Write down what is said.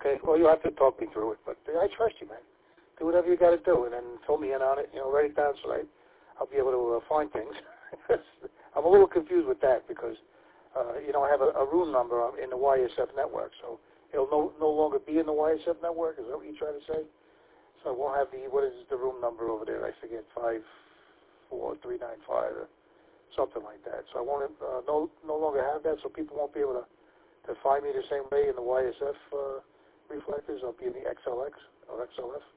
Okay. Well, you have to talk me through it, but I trust you, man. Do whatever you got to do, and then fill me in on it. Write it down so I'll be able to find things. I'm a little confused with that because, I have a room number in the YSF network, so it'll no longer be in the YSF network. Is that what you're trying to say? So I won't have what is the room number over there? I forget, 54395 or something like that. So I won't no longer have that, so people won't be able to find me the same way in the YSF reflectors. I'll be in the XLX or XLF.